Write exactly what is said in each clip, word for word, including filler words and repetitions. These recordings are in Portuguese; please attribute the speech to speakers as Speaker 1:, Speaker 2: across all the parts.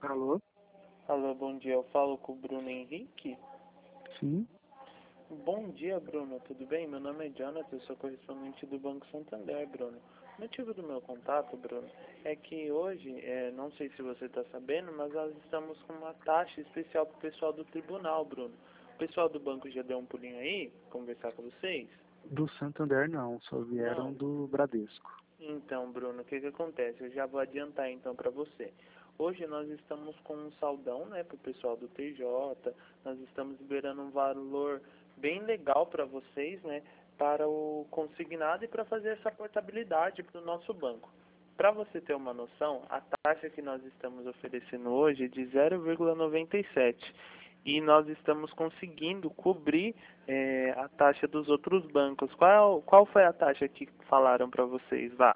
Speaker 1: Alô?
Speaker 2: Alô, bom dia. Eu falo com o Bruno Henrique.
Speaker 1: Sim,
Speaker 2: Bom dia, Bruno. Tudo bem? Meu nome é Jonathan, eu sou correspondente do Banco Santander, Bruno. O motivo do meu contato, Bruno, é que hoje, é, não sei se você está sabendo, mas nós estamos com uma taxa especial para o pessoal do tribunal, Bruno. O pessoal do banco já deu um pulinho aí, conversar com vocês?
Speaker 1: do Santander não, só vieram
Speaker 2: Não?
Speaker 1: do Bradesco.
Speaker 2: Então, Bruno, o que que acontece? Eu já vou adiantar então para você. Hoje nós estamos com um saldão, né, para o pessoal do T J. Nós estamos liberando um valor bem legal para vocês, né, para o consignado e para fazer essa portabilidade para o nosso banco. Para você ter uma noção, a taxa que nós estamos oferecendo hoje é de zero vírgula noventa e sete e nós estamos conseguindo cobrir é, a taxa dos outros bancos. Qual, qual foi a taxa que falaram para vocês? Vá.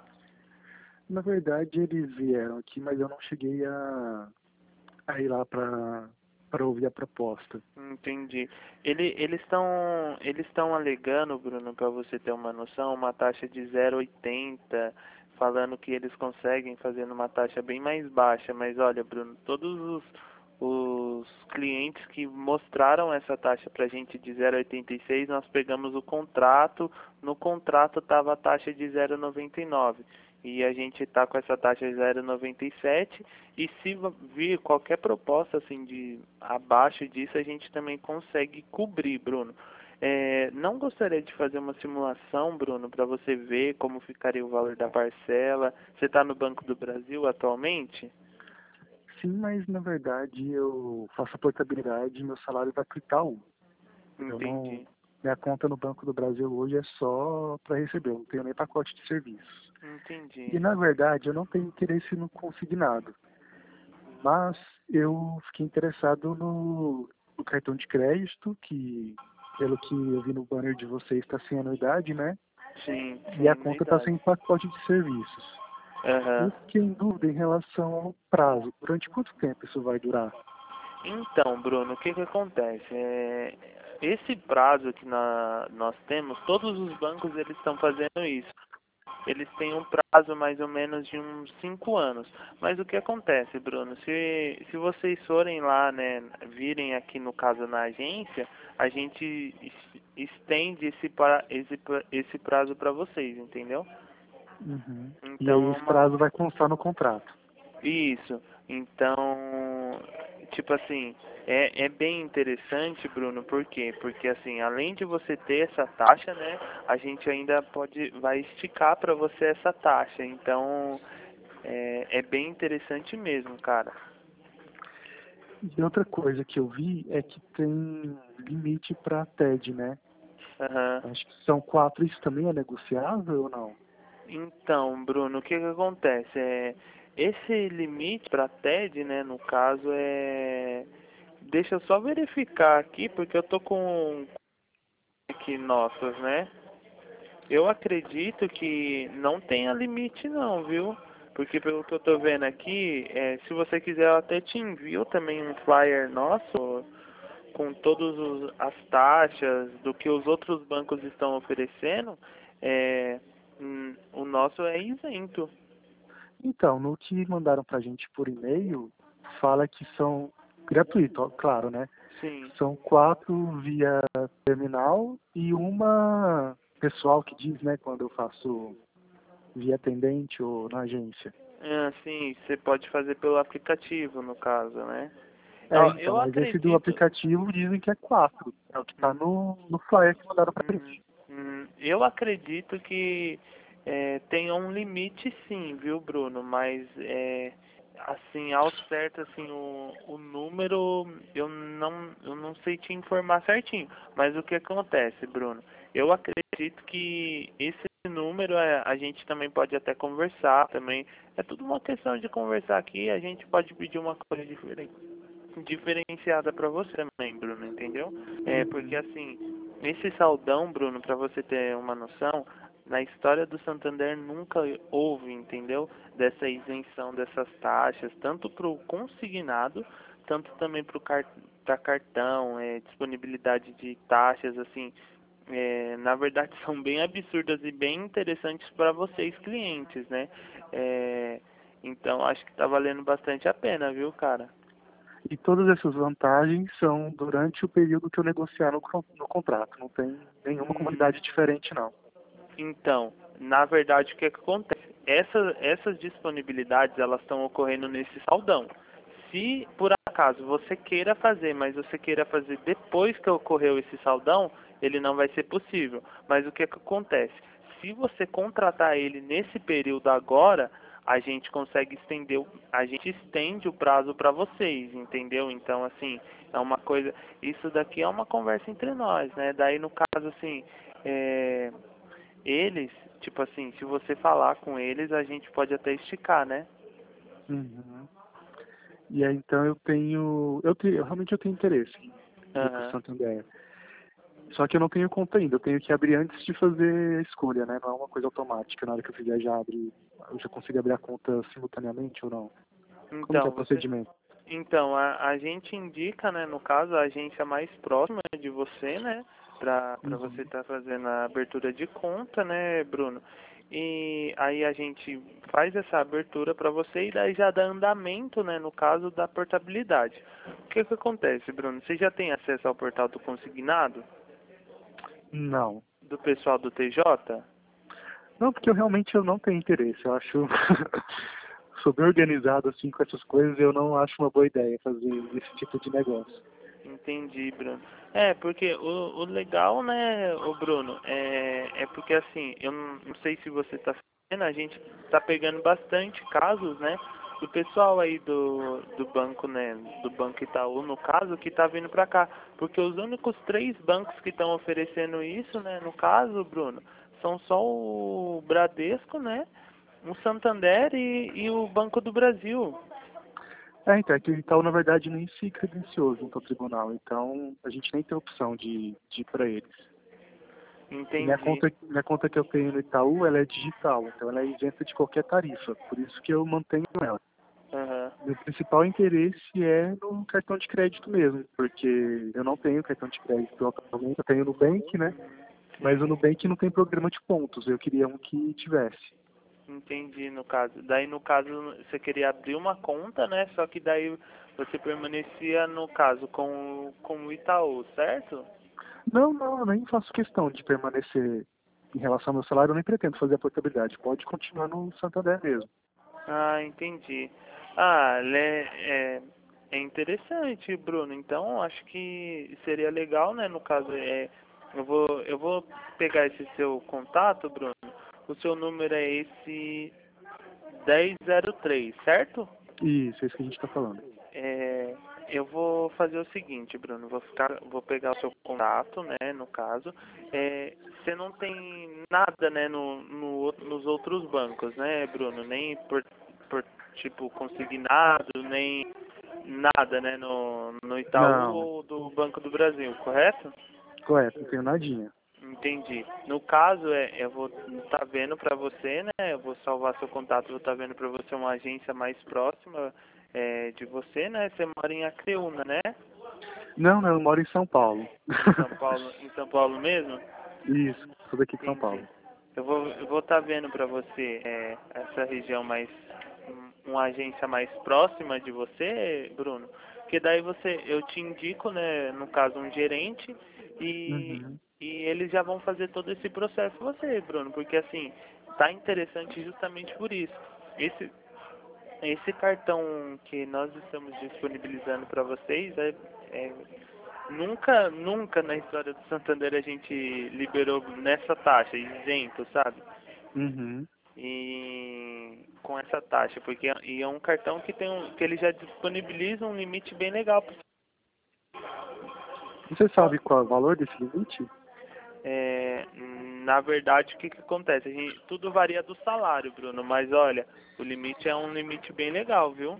Speaker 1: Na verdade, eles vieram aqui, mas eu não cheguei a, a ir lá para para ouvir a proposta.
Speaker 2: Entendi. Ele, eles estão eles estão alegando, Bruno, para você ter uma noção, uma taxa de zero vírgula oitenta, falando que eles conseguem fazer numa taxa bem mais baixa. Mas olha, Bruno, todos os, os clientes que mostraram essa taxa para a gente de zero vírgula oitenta e seis, nós pegamos o contrato, no contrato estava a taxa de zero vírgula noventa e nove. E a gente está com essa taxa de zero vírgula noventa e sete e se vir qualquer proposta assim de abaixo disso, a gente também consegue cobrir, Bruno. É, não gostaria de fazer uma simulação, Bruno, para você ver como ficaria o valor da parcela. Você está no Banco do Brasil atualmente?
Speaker 1: Sim, mas na verdade eu faço a portabilidade e meu salário vai para o Itaú. Eu não,
Speaker 2: Entendi,
Speaker 1: minha conta no Banco do Brasil hoje é só para receber, eu não tenho nem pacote de serviços. E
Speaker 2: entendi.
Speaker 1: na verdade eu não tenho interesse no consignado, mas eu fiquei interessado no, no cartão de crédito, que pelo que eu vi no banner de vocês está sem anuidade, né?
Speaker 2: Sim,
Speaker 1: E a
Speaker 2: sim,
Speaker 1: conta está
Speaker 2: verdade.
Speaker 1: sem pacote de serviços.
Speaker 2: Aham.
Speaker 1: Eu fiquei em dúvida em relação ao prazo. Durante quanto tempo isso vai durar?
Speaker 2: Então, Bruno, o que que acontece? É, esse prazo que na- nós temos, todos os bancos eles estão fazendo isso. Eles têm um prazo mais ou menos de uns cinco anos. Mas o que acontece, Bruno? Se, se vocês forem lá, né, virem aqui no caso na agência, a gente es- estende esse, pra, esse, pra- esse prazo para vocês, entendeu?
Speaker 1: Uhum. E aí
Speaker 2: Então é
Speaker 1: esse
Speaker 2: uma.
Speaker 1: prazo vai constar no contrato.
Speaker 2: Isso. Então, tipo assim, é, é bem interessante, Bruno, por quê? Porque assim, além de você ter essa taxa, né, a gente ainda pode, vai esticar para você essa taxa. Então, é, é bem interessante mesmo, cara.
Speaker 1: E outra coisa que eu vi é que tem limite para T E D, né?
Speaker 2: Aham.
Speaker 1: Acho que são quatro. Isso também é negociável ou não?
Speaker 2: Então, Bruno, o que que acontece? É, esse limite para T E D, né, no caso, é. Deixa eu só verificar aqui, porque eu tô com aqui nossas, né? Eu acredito que não tenha limite não, viu? Porque pelo que eu tô vendo aqui, é, se você quiser eu até te envio também um flyer nosso com todas as taxas do que os outros bancos estão oferecendo. É, hum, o nosso é isento.
Speaker 1: Então, no que mandaram pra gente por e-mail, fala que são gratuito, ó, claro, né?
Speaker 2: Sim.
Speaker 1: São quatro via terminal e uma pessoal que diz, né, quando eu faço via atendente ou na agência.
Speaker 2: Ah, sim, você pode fazer pelo aplicativo, no caso, né?
Speaker 1: É,
Speaker 2: Eu,
Speaker 1: então,
Speaker 2: eu
Speaker 1: mas esse do
Speaker 2: acredito.
Speaker 1: aplicativo dizem que é quatro. É o que tá
Speaker 2: Hum,
Speaker 1: no, no flyer que mandaram pra
Speaker 2: Uhum,
Speaker 1: gente.
Speaker 2: uhum. Eu acredito que é, tenha um limite sim, viu, Bruno? Mas é, assim, ao certo, assim, o, o número eu não, eu não sei te informar certinho. Mas o que acontece, Bruno? Eu acredito que esse número é, a gente também pode até conversar também. É tudo uma questão de conversar aqui, a gente pode pedir uma coisa diferente diferenciada para você também, Bruno, entendeu? É porque
Speaker 1: Uhum.
Speaker 2: assim, esse saldão, Bruno, para você ter uma noção, na história do Santander nunca houve, entendeu? Dessa isenção dessas taxas, tanto para o consignado, tanto também para o car cartão, é, disponibilidade de taxas, assim, é, na verdade são bem absurdas e bem interessantes para vocês clientes, né? É, Então acho que tá valendo bastante a pena, viu, cara?
Speaker 1: E todas essas vantagens são durante o período que eu negociar no, con- no contrato. Não tem nenhuma comunidade diferente, não.
Speaker 2: Então, na verdade, o que, que acontece? Essa, essas disponibilidades, elas estão ocorrendo nesse saldão. Se, por acaso, você queira fazer, mas você queira fazer depois que ocorreu esse saldão, ele não vai ser possível. Mas o que, que acontece? Se você contratar ele nesse período agora, a gente consegue estender, o- a gente estende o prazo para vocês, entendeu? Então, assim, é uma coisa, isso daqui é uma conversa entre nós, né? Daí, no caso, assim, é, eles, tipo assim, se você falar com eles, a gente pode até esticar, né?
Speaker 1: Uhum. E aí, então, eu tenho... Eu, tenho, eu realmente eu tenho interesse em ir para o
Speaker 2: Aham.
Speaker 1: Santander. Só que eu não tenho conta ainda. Eu tenho que abrir antes de fazer a escolha, né? Não é uma coisa automática. Na hora que eu fizer, já abre... Eu já consigo abrir a conta simultaneamente ou não? Como que é
Speaker 2: Então,
Speaker 1: o
Speaker 2: você,
Speaker 1: procedimento?
Speaker 2: então a, a gente indica, né, no caso, a agência mais próxima de você, né, para para você
Speaker 1: Uhum.
Speaker 2: estar fazendo a abertura de conta, né, Bruno? E aí a gente faz essa abertura para você e daí já dá andamento, né, no caso da portabilidade. O que que acontece, Bruno? Você já tem acesso ao portal do consignado,
Speaker 1: Não.
Speaker 2: do pessoal do T J?
Speaker 1: Não, porque eu realmente eu não tenho interesse. Eu acho... Sou bem organizado assim com essas coisas. Eu não acho uma boa ideia fazer esse tipo de negócio.
Speaker 2: Entendi, Bruno. É, porque o, o legal, né, o Bruno, é, é porque assim, eu não, não sei se você tá sabendo, a gente tá pegando bastante casos, né, do pessoal aí do, do banco, né, do Banco Itaú, no caso, que tá vindo pra cá. Porque os únicos três bancos que estão oferecendo isso, né, no caso, Bruno, são só o Bradesco, né, o Santander e, e o Banco do Brasil.
Speaker 1: É, então, é que o Itaú, na verdade, nem se credenciou junto ao tribunal. Então, a gente nem tem opção de, de ir para eles. E minha
Speaker 2: Entendi.
Speaker 1: conta, minha conta que eu tenho no Itaú, ela é digital. Então, ela é isenta de qualquer tarifa. Por isso que eu mantenho ela.
Speaker 2: Aham.
Speaker 1: Meu principal interesse é no cartão de crédito mesmo. Porque eu não tenho cartão de crédito atualmente. Eu tenho o Nubank, né? Mas o
Speaker 2: Sim.
Speaker 1: Nubank não tem programa de pontos. Eu queria um que tivesse.
Speaker 2: Entendi, no caso. Daí, no caso, você queria abrir uma conta, né? Só que daí você permanecia, no caso, com, com o Itaú, certo?
Speaker 1: Não, não, eu nem faço questão de permanecer em relação ao meu salário, eu nem pretendo fazer a portabilidade. Pode continuar no Santander mesmo.
Speaker 2: Ah, entendi. Ah, le- é, é interessante, Bruno. Então, acho que seria legal, né? No caso, é, eu vou, eu vou pegar esse seu contato, Bruno. O seu número é esse dez zero três, certo?
Speaker 1: Isso, é isso que a gente está falando.
Speaker 2: É, eu vou fazer o seguinte, Bruno, vou ficar, vou pegar o seu contato, né, no caso. É, você não tem nada, né, no, no, out- nos outros bancos, né, Bruno? Nem por, por tipo consignado, nem nada, né, no, no Itaú
Speaker 1: Não,
Speaker 2: ou do Banco do Brasil, correto?
Speaker 1: correto, não tenho nadinha.
Speaker 2: Entendi. No caso, é, eu vou estar vendo para você, né? Eu vou salvar seu contato, vou estar vendo para você uma agência mais próxima é, de você, né? Você mora em Acreúna, né?
Speaker 1: Não, não, eu moro em São Paulo.
Speaker 2: Em São Paulo, em São Paulo mesmo?
Speaker 1: Isso, sou daqui de São
Speaker 2: Entendi.
Speaker 1: Paulo.
Speaker 2: Eu vou eu vou estar vendo para você é, essa região mais um- uma agência mais próxima de você, Bruno, que daí você eu te indico, né, no caso um gerente e
Speaker 1: Uhum.
Speaker 2: e eles já vão fazer todo esse processo com você, Bruno, porque assim, tá interessante justamente por isso. Esse esse cartão que nós estamos disponibilizando para vocês é, é nunca, nunca na história do Santander a gente liberou nessa taxa, isento, sabe?
Speaker 1: Uhum.
Speaker 2: E com essa taxa, porque e é um cartão que tem um, que ele já disponibiliza um limite bem legal.
Speaker 1: Você sabe qual é o valor desse limite?
Speaker 2: É, na verdade, o que, que acontece? A gente, tudo varia do salário, Bruno, mas olha, o limite é um limite bem legal, viu?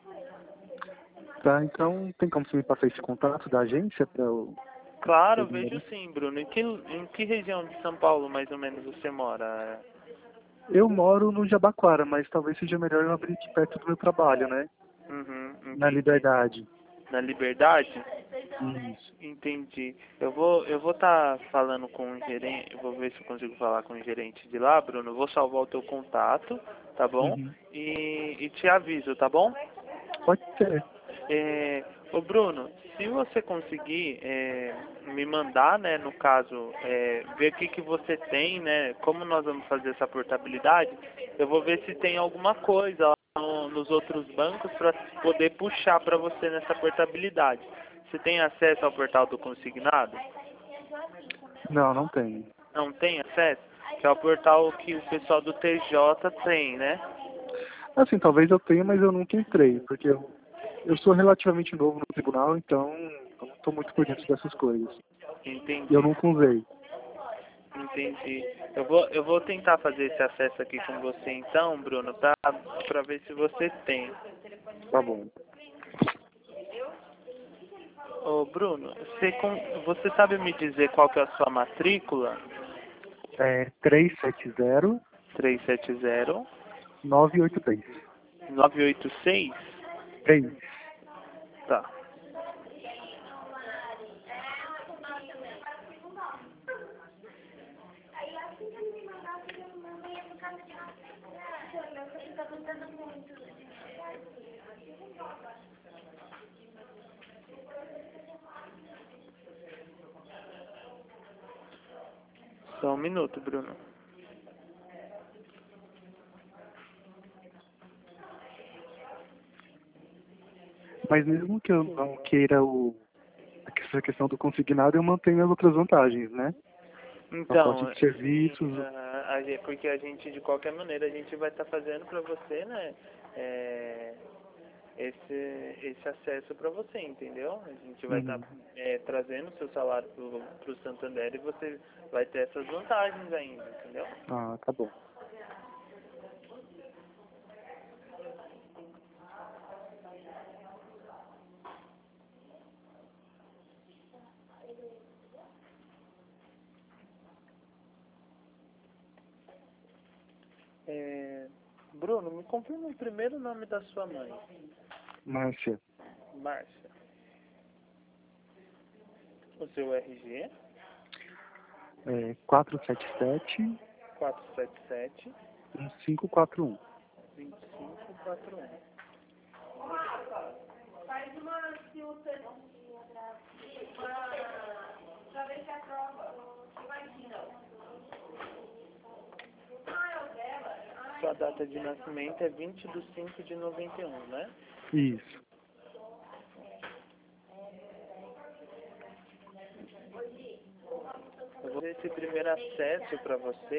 Speaker 1: Tá, então tem como você me passar esse contato da agência para eu
Speaker 2: Claro,
Speaker 1: pegar
Speaker 2: vejo
Speaker 1: isso?
Speaker 2: sim, Bruno. Em que, em que região de São Paulo, mais ou menos, você mora?
Speaker 1: Eu moro no Jabaquara, mas talvez seja melhor eu abrir aqui perto do meu trabalho, né?
Speaker 2: Uhum,
Speaker 1: Na
Speaker 2: entendi.
Speaker 1: Liberdade.
Speaker 2: Na Liberdade?
Speaker 1: Isso.
Speaker 2: Entendi. Eu vou eu vou estar falando com o gerente, eu vou ver se eu consigo falar com o gerente de lá, Bruno. Eu vou salvar o teu contato, tá bom?
Speaker 1: Uhum.
Speaker 2: E, e te aviso, tá bom?
Speaker 1: Pode ser.
Speaker 2: É, ô Bruno, se você conseguir é, me mandar, né, no caso, é, ver o que, que você tem, né, como nós vamos fazer essa portabilidade, eu vou ver se tem alguma coisa lá no- nos outros bancos para poder puxar para você nessa portabilidade. Você tem acesso ao portal do consignado?
Speaker 1: Não, não tenho.
Speaker 2: Não tem acesso? Que é o portal que o pessoal do T J tem, né?
Speaker 1: Assim, talvez eu tenha, mas eu nunca entrei, porque eu, eu sou relativamente novo no tribunal, então eu não estou muito por dentro dessas coisas. E eu
Speaker 2: Entendi.
Speaker 1: nunca usei.
Speaker 2: Entendi. Eu vou, eu vou tentar fazer esse acesso aqui com você então, Bruno, pra, pra ver se você tem.
Speaker 1: Tá bom.
Speaker 2: Ô, Bruno, você, com, você sabe me dizer qual que é a sua matrícula?
Speaker 1: É trezentos e setenta,
Speaker 2: trezentos e setenta,
Speaker 1: novecentos e oitenta e três.
Speaker 2: novecentos e oitenta e seis?
Speaker 1: É isso.
Speaker 2: Tá. Só um minuto, Bruno.
Speaker 1: Mas mesmo que eu não queira o, essa questão do consignado, eu mantenho as outras vantagens, né? Pacote
Speaker 2: Então,
Speaker 1: de
Speaker 2: sim,
Speaker 1: serviços.
Speaker 2: ah, a gen- porque a gente, de qualquer maneira, a gente vai estar fazendo para você, né, é, esse, esse acesso para você, entendeu? A gente vai estar
Speaker 1: Uhum.
Speaker 2: trazendo o seu salário para o Santander e você vai ter essas vantagens ainda, entendeu?
Speaker 1: Ah, tá bom.
Speaker 2: É, Bruno, me confirma o primeiro nome da sua mãe.
Speaker 1: Márcia,
Speaker 2: Márcia. O seu R G?
Speaker 1: é quatro sete sete,
Speaker 2: quatro sete sete,
Speaker 1: um cinco quatro um.
Speaker 2: dois cinco quatro um. Sua data de nascimento é vinte de cinco de noventa e um, né?
Speaker 1: Isso.
Speaker 2: Eu vou dar esse primeiro acesso para você,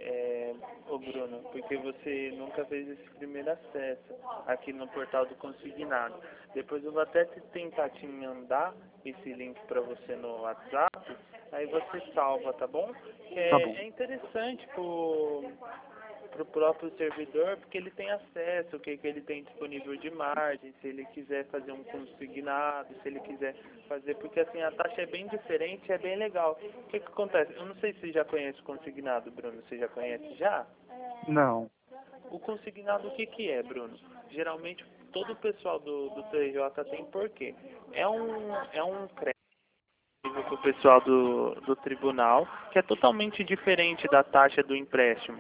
Speaker 2: é, ô Bruno, porque você nunca fez esse primeiro acesso aqui no portal do Consignado. Depois eu vou até te- tentar te mandar esse link para você no WhatsApp, aí você salva, tá bom?
Speaker 1: Tá
Speaker 2: É,
Speaker 1: bom.
Speaker 2: é interessante pro para o próprio servidor, porque ele tem acesso, o que, que ele tem disponível de margem, se ele quiser fazer um consignado, se ele quiser fazer, porque assim, a taxa é bem diferente, é bem legal. O que, que acontece? Eu não sei se você já conhece o consignado, Bruno, você já conhece já?
Speaker 1: Não.
Speaker 2: O consignado, o que, que é, Bruno? Geralmente, todo o pessoal do, do T J tem por quê? É um, é um crédito para o pessoal do, do tribunal, que é totalmente diferente da taxa do empréstimo.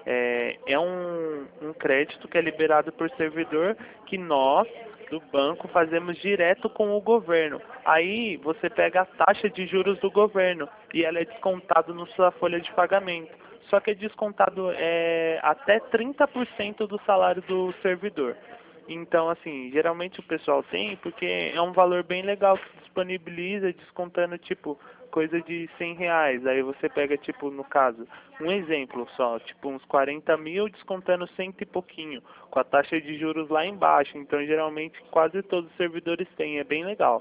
Speaker 2: É, é um, um crédito que é liberado por servidor que nós, do banco, fazemos direto com o governo. Aí você pega a taxa de juros do governo e ela é descontada na sua folha de pagamento. Só que é descontado é, até trinta por cento do salário do servidor. Então, assim, geralmente o pessoal tem porque é um valor bem legal que disponibiliza, descontando, tipo, coisa de cem reais. Aí você pega, tipo, no caso, um exemplo só, tipo, uns quarenta mil descontando cento e pouquinho, com a taxa de juros lá embaixo. Então, geralmente, quase todos os servidores têm. É bem legal.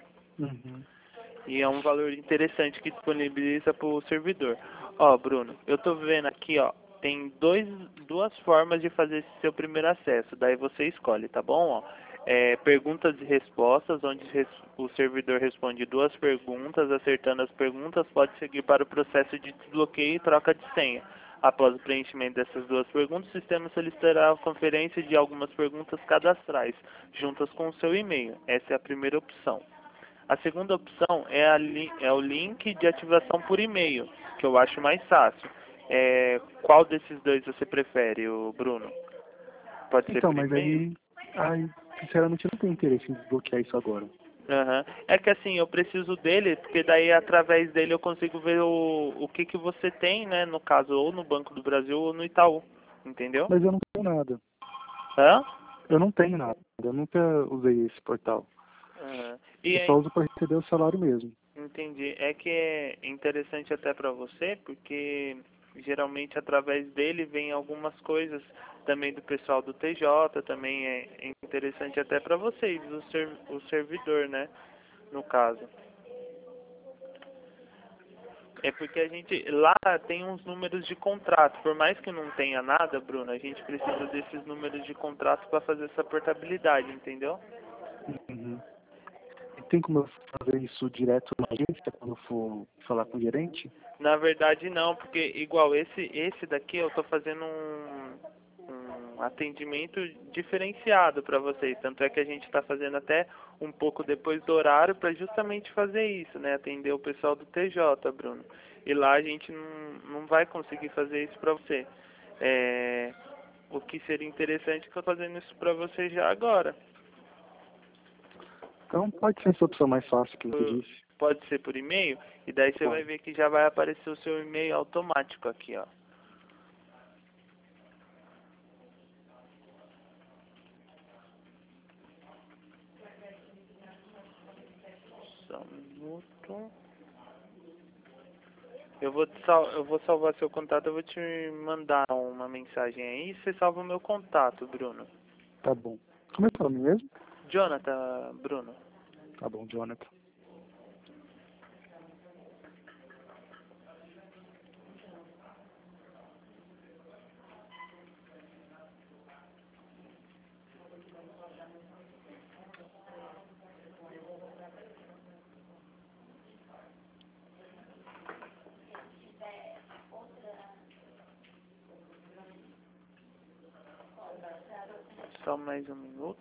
Speaker 1: Uhum.
Speaker 2: E é um valor interessante que disponibiliza para o servidor. Ó, Bruno, eu tô vendo aqui, ó, tem dois, duas formas de fazer esse seu primeiro acesso. Daí você escolhe, tá bom? Ó, é, perguntas e respostas, onde res- o servidor responde duas perguntas, acertando as perguntas, pode seguir para o processo de desbloqueio e troca de senha. Após o preenchimento dessas duas perguntas, o sistema solicitará a conferência de algumas perguntas cadastrais, juntas com o seu e-mail. Essa é a primeira opção. A segunda opção é, a li é o link de ativação por e-mail, que eu acho mais fácil. É, qual desses dois você prefere, o Bruno? Pode ser
Speaker 1: Então,
Speaker 2: por
Speaker 1: mas
Speaker 2: e-mail?
Speaker 1: aí, aí, sinceramente, eu não tenho interesse em desbloquear isso agora.
Speaker 2: Aham. É que assim, eu preciso dele, porque daí através dele eu consigo ver o, o que que você tem, né? No caso, ou no Banco do Brasil ou no Itaú. Entendeu?
Speaker 1: Mas eu não tenho nada.
Speaker 2: Hã?
Speaker 1: Eu não tenho nada. Eu nunca usei esse portal.
Speaker 2: Aham. E
Speaker 1: Eu
Speaker 2: aí,
Speaker 1: só uso para receber o salário mesmo.
Speaker 2: entendi. É que é interessante até para você, porque geralmente através dele vem algumas coisas também do pessoal do T J, também é interessante até para vocês, o, ser, o servidor, né? No caso. É porque a gente, lá tem uns números de contrato, por mais que não tenha nada, Bruno, a gente precisa desses números de contrato para fazer essa portabilidade, entendeu?
Speaker 1: Uhum. E tem como eu fazer isso direto na agência quando eu for falar com o gerente?
Speaker 2: Na verdade não, porque igual esse esse daqui eu tô fazendo um, um atendimento diferenciado para vocês, tanto é que a gente está fazendo até um pouco depois do horário para justamente fazer isso, né, atender o pessoal do T J, Bruno. E lá a gente não, não vai conseguir fazer isso para você. É, o que seria interessante é que eu estou fazendo isso para você já agora.
Speaker 1: Então pode ser essa opção mais fácil que você disse.
Speaker 2: Pode ser por e-mail, e daí você vai
Speaker 1: Pode.
Speaker 2: ver que já vai aparecer o seu e-mail automático aqui, ó. Só um minuto. Eu vou, te sal eu vou salvar seu contato, eu vou te mandar uma mensagem aí, você salva o meu contato, Bruno.
Speaker 1: Tá bom. Como é que é o nome mesmo?
Speaker 2: Jonathan, Bruno.
Speaker 1: Tá bom, Jonathan.
Speaker 2: Só mais um minuto.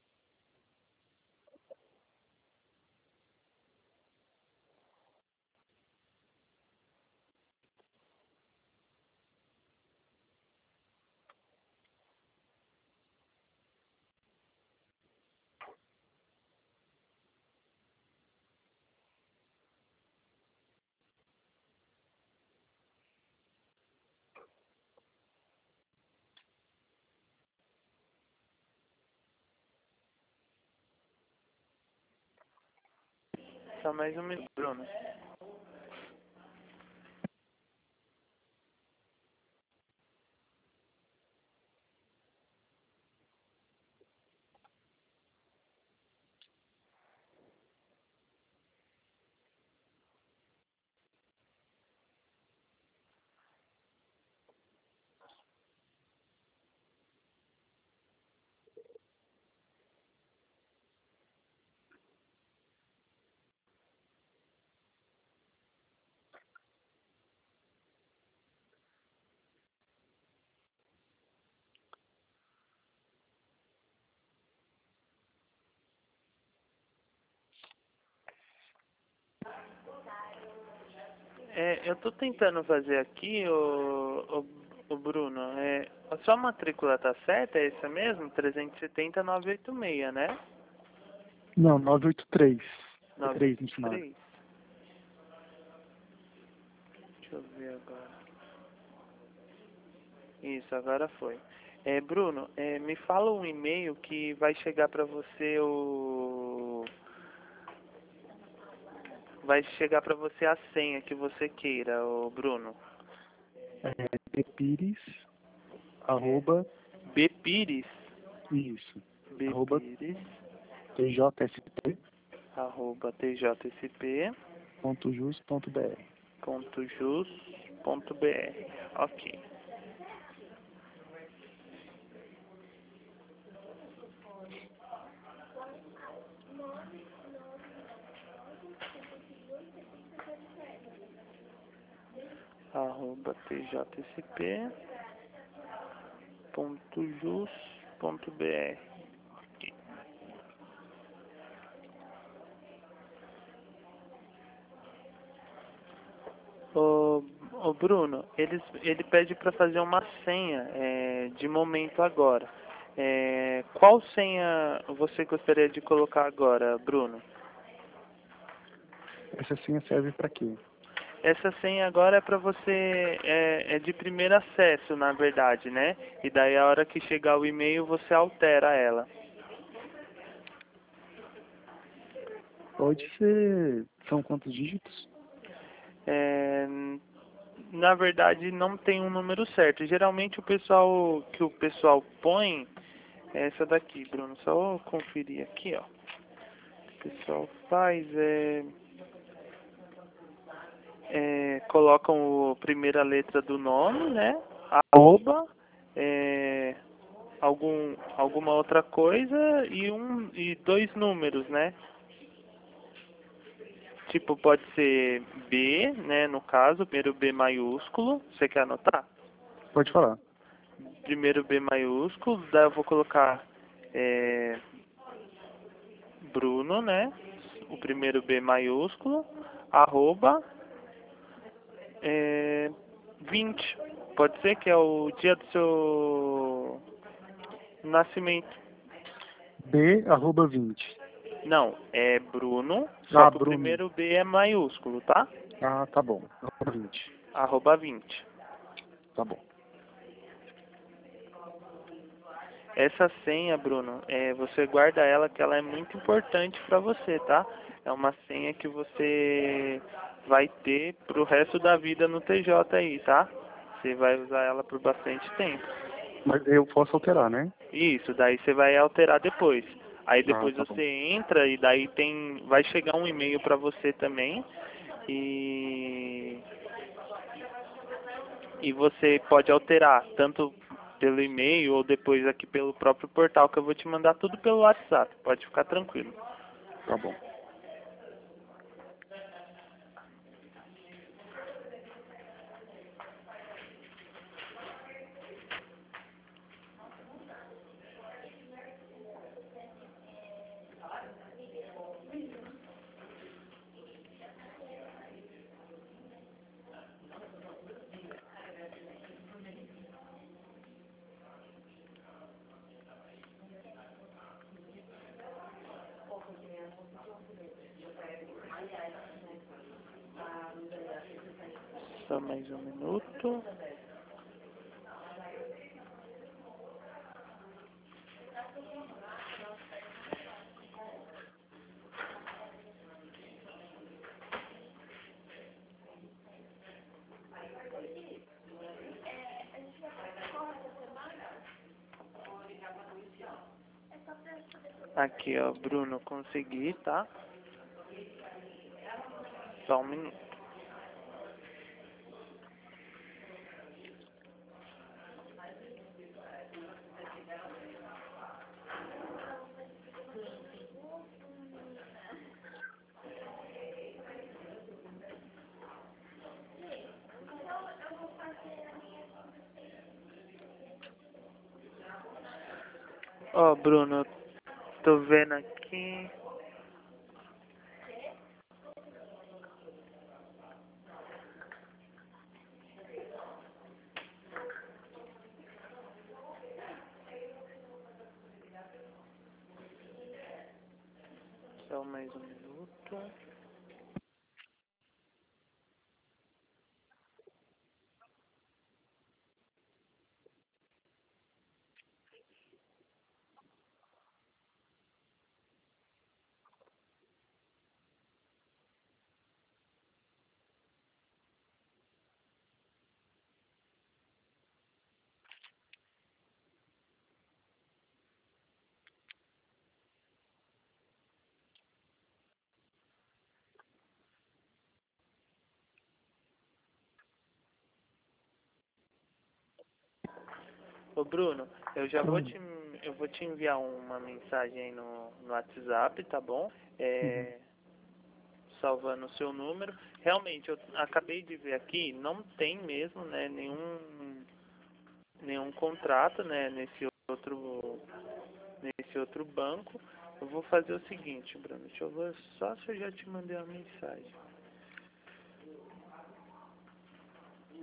Speaker 2: Só mais um minuto, Bruno. É, eu tô tentando fazer aqui, o, o, o Bruno, é, a sua matrícula tá certa, é essa mesmo? trezentos e setenta, novecentos e oitenta e seis, né?
Speaker 1: Não, novecentos e oitenta e três. É três no final.
Speaker 2: novecentos e oitenta e três. Deixa eu ver agora. Isso, agora foi. É, Bruno, é, me fala um e-mail que vai chegar para você o... Vai chegar para você a senha que você queira, o Bruno.
Speaker 1: É bpires,
Speaker 2: É,
Speaker 1: arroba,
Speaker 2: bpires,
Speaker 1: isso, arroba
Speaker 2: bpires,
Speaker 1: tjsp
Speaker 2: arroba tjsp
Speaker 1: ponto jus ponto br.
Speaker 2: ponto jus ponto br. Ok. Arroba tjsp ponto jus ponto br. Ok. Ô Bruno, eles, ele pede para fazer uma senha é, de momento agora. É, qual senha você gostaria de colocar agora, Bruno?
Speaker 1: Essa senha serve para quê?
Speaker 2: Essa senha agora é para você, é, é de primeiro acesso, na verdade, né? E daí a hora que chegar o e-mail você altera ela.
Speaker 1: Pode ser... São quantos dígitos?
Speaker 2: É, na verdade não tem um número certo. Geralmente o pessoal que o pessoal põe é essa daqui, Bruno. Só vou conferir aqui, ó. O pessoal faz é, é colocam a primeira letra do nome, né? Arroba, é, algum alguma outra coisa e um e dois números, né? Tipo, pode ser B, né, no caso, primeiro B maiúsculo. Você quer anotar?
Speaker 1: Pode falar.
Speaker 2: Primeiro B maiúsculo, daí eu vou colocar é, Bruno, né? O primeiro B maiúsculo, arroba é, vinte. Pode ser que é o dia do seu nascimento.
Speaker 1: B, arroba vinte.
Speaker 2: Não, é Bruno, só
Speaker 1: Ah,
Speaker 2: que o
Speaker 1: Bruno.
Speaker 2: primeiro B é maiúsculo, tá?
Speaker 1: Ah, tá bom. Arroba vinte.
Speaker 2: Arroba vinte.
Speaker 1: Tá bom.
Speaker 2: Essa senha, Bruno, é, você guarda ela que ela é muito importante para você, tá? É uma senha que você vai ter pro resto da vida no T J aí, tá? Você vai usar ela por bastante tempo.
Speaker 1: Mas eu posso alterar, né?
Speaker 2: Isso, daí você vai alterar depois. Aí
Speaker 1: Ah,
Speaker 2: depois
Speaker 1: tá bom.
Speaker 2: você entra e daí tem, vai chegar um e-mail para você também e e você pode alterar tanto pelo e-mail ou depois aqui pelo próprio portal que eu vou te mandar tudo pelo WhatsApp. Pode ficar tranquilo.
Speaker 1: Tá bom.
Speaker 2: Só mais um minuto. Aqui, ó, Bruno, consegui, tá? Só um minuto. Ó, Bruno, tô vendo aqui. Só mais um minuto. Ô, Bruno, eu já vou
Speaker 1: Hum.
Speaker 2: te, eu vou te enviar uma mensagem aí no, no WhatsApp, tá bom?
Speaker 1: Uhum.
Speaker 2: É, salvando o seu número. Realmente, eu acabei de ver aqui, não tem mesmo, né, nenhum, nenhum contrato, né, nesse outro, nesse outro banco. Eu vou fazer o seguinte, Bruno, deixa eu ver só se eu já te mandei uma mensagem.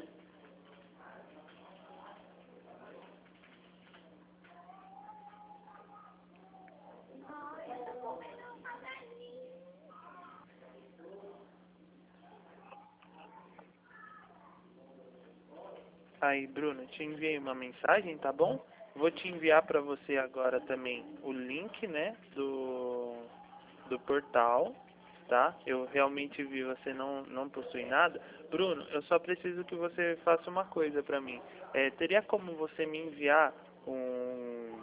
Speaker 2: Aí, Bruno, te enviei uma mensagem, tá bom? Vou te enviar para você agora também o link, né, do, do portal, tá? Eu realmente vi, você não, não possui nada. Bruno, eu só preciso que você faça uma coisa para mim. É, teria como você me enviar um,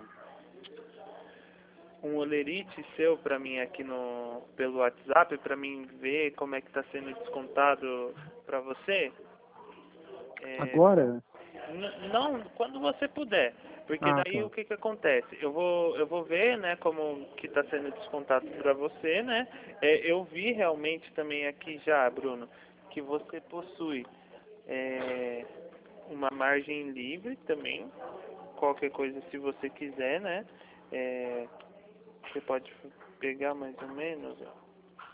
Speaker 2: um olerite seu para mim aqui no, pelo WhatsApp, para mim ver como é que está sendo descontado para você? É,
Speaker 1: Agora?
Speaker 2: N- Não, quando você puder, porque
Speaker 1: Ah,
Speaker 2: daí
Speaker 1: tá.
Speaker 2: o que que acontece? Eu vou, eu vou ver, né, como que está sendo descontado para você, né? É, eu vi realmente também aqui já, Bruno, que você possui é, uma margem livre também, qualquer coisa se você quiser, né? É, você pode pegar mais ou menos, ó.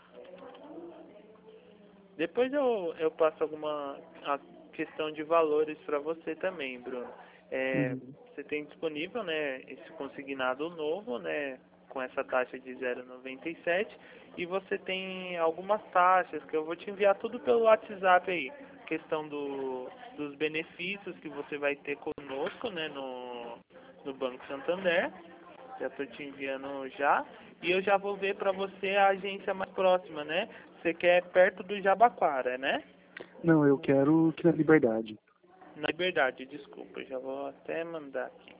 Speaker 2: Depois eu, eu passo alguma a questão de valores para você também, Bruno. É,
Speaker 1: Uhum.
Speaker 2: você tem disponível, né, esse consignado novo, né, com essa taxa de zero vírgula noventa e sete, e você tem algumas taxas que eu vou te enviar tudo pelo WhatsApp aí. Questão do, dos benefícios que você vai ter conosco, né, no, no Banco Santander. Já estou te enviando já. E eu já vou ver para você a agência mais próxima, né? Você quer perto do Jabaquara, né?
Speaker 1: Não, eu quero que na Liberdade.
Speaker 2: Na Liberdade, desculpa. Já vou até mandar aqui.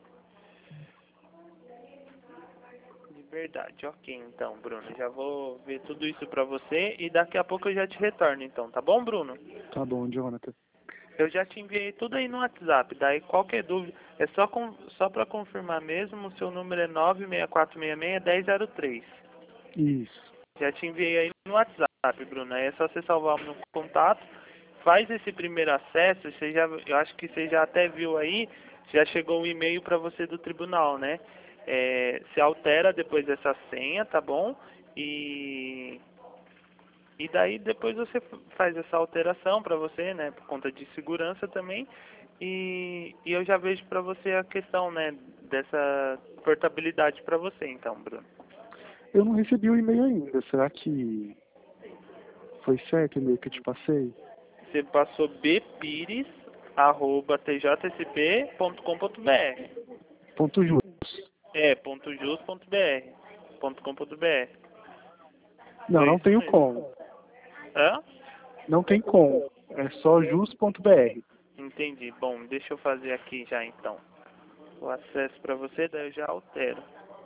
Speaker 2: Liberdade, ok então, Bruno. Já vou ver tudo isso para você e daqui a pouco eu já te retorno então, tá bom, Bruno?
Speaker 1: Tá bom, Jonathan.
Speaker 2: Eu já te enviei tudo aí no WhatsApp, daí qualquer dúvida, é só, com, só para confirmar mesmo, o seu número é nove seis quatro seis seis, um zero zero três.
Speaker 1: Isso.
Speaker 2: Já te enviei aí no WhatsApp, Bruno. Aí é só você salvar no contato. Faz esse primeiro acesso. Você já, eu acho que você já até viu aí. Já chegou um e-mail para você do tribunal, né? É, se altera depois dessa senha, tá bom? E, e daí depois você faz essa alteração para você, né? Por conta de segurança também. E, e eu já vejo para você a questão, né? Dessa portabilidade para você, então, Bruno.
Speaker 1: Eu não recebi o e-mail ainda. Será que foi certo o e-mail que eu te passei?
Speaker 2: Você passou bpires arroba t j s p ponto com ponto b r.
Speaker 1: Ponto Jus.
Speaker 2: É, ponto jus ponto br. Ponto com ponto br.
Speaker 1: Não,
Speaker 2: Foi
Speaker 1: não
Speaker 2: isso
Speaker 1: tenho
Speaker 2: mesmo.
Speaker 1: com.
Speaker 2: Hã?
Speaker 1: Não tem com. É só jus.br.
Speaker 2: Entendi. Bom, deixa eu fazer aqui já então. O acesso para você, daí eu já altero.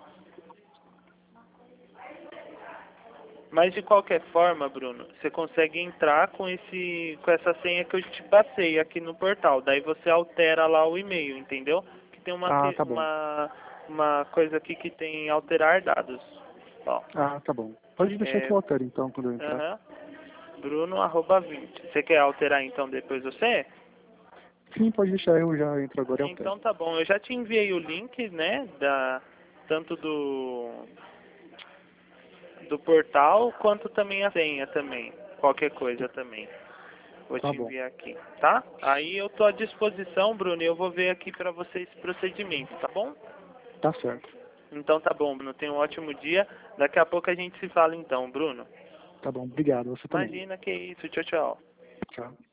Speaker 2: Mas de qualquer forma, Bruno, você consegue entrar com esse, com essa senha que eu te passei aqui no portal. Daí você altera lá o e-mail, entendeu? Que tem uma,
Speaker 1: Ah,
Speaker 2: que-
Speaker 1: tá bom.
Speaker 2: uma, uma coisa aqui que tem alterar dados. Ó,
Speaker 1: Ah, tá bom. Pode deixar que
Speaker 2: é,
Speaker 1: eu altere então quando eu entrar.
Speaker 2: aham, Bruno arroba vinte. Você quer alterar então depois você?
Speaker 1: Sim, pode deixar, eu já entro agora e altero.
Speaker 2: Então tá bom. Eu já te enviei o link, né, da tanto do do portal quanto também a senha também. Qualquer coisa também. Vou
Speaker 1: Tá
Speaker 2: te
Speaker 1: bom.
Speaker 2: enviar aqui, tá? Aí eu tô à disposição, Bruno, e eu vou ver aqui pra você esse procedimento, tá bom?
Speaker 1: Tá certo.
Speaker 2: Então tá bom, Bruno. Tenha um ótimo dia. Daqui a pouco a gente se fala então, Bruno.
Speaker 1: Tá bom, obrigado. Você também.
Speaker 2: Imagina que isso. Tchau, tchau.
Speaker 1: Tchau.